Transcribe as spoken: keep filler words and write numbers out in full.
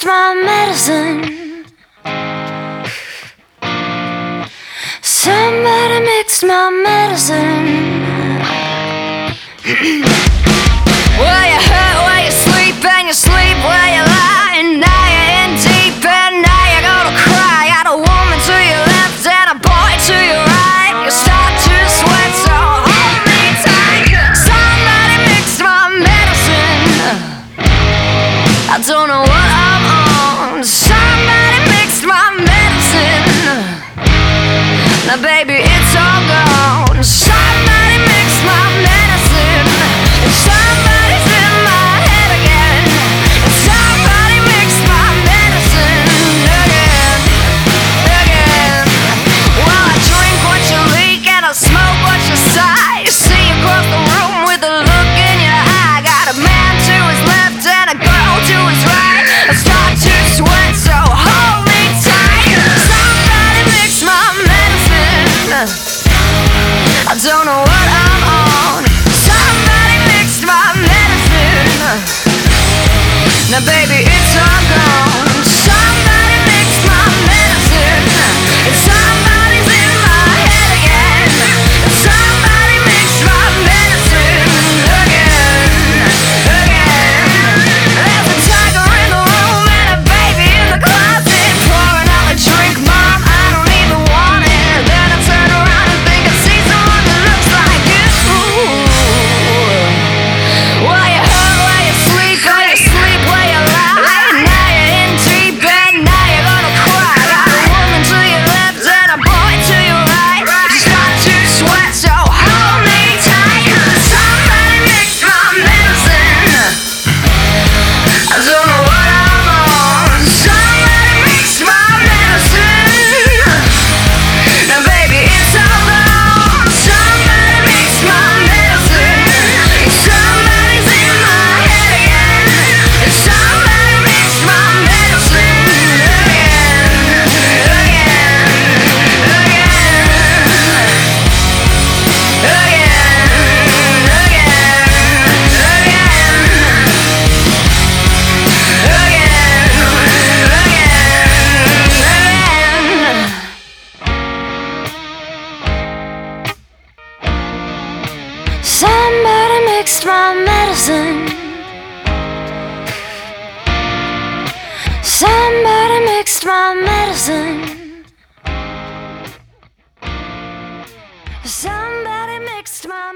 mixed my medicine. Somebody mixed my medicine. Well, you hurt while you sleep, and you sleep while you lie, and now you're in deep, and now you're gonna cry. Got a woman to your left and a boy to your right. You start to sweat, so hold me tight. Somebody mixed my medicine. I don't know what I'm on. Somebody mixed my medicine. Now baby, it's all gone. Somebody mixed my medicine. And somebody's in my head again. And somebody mixed my medicine again, again. Well, I drink what you leak and I smoke what you sigh. You see across the room with a look in your eye. Got a man to his left and a girl to his right. I start to sweat, so hold me tight. Somebody mixed my medicine. I don't know what I'm on. Somebody mixed my medicine. Now baby, it's all gone. Somebody mixed my medicine. And somebody's in my head again. And somebody mixed my medicine again, again. There's a tiger in the room and a baby in the closet. Pour another drink, mom, I don't even want it. Then I turn around and think I see someone that looks like you. Well, you hurt while you sleep, while you sleep while you lie. Now you're in deep and now you're gonna cry. Got a woman to your left and a boy to your right. You start to sweat, so hold me tight. Somebody mixed my medicine. I don't know what I'm on. Somebody mixed my medicine. Now baby, it's all gone. Somebody mixed my medicine. Somebody's in my head again. And somebody mixed my medicine again, again, somebody mixed my medicine. Somebody mixed my medicine. Somebody mixed my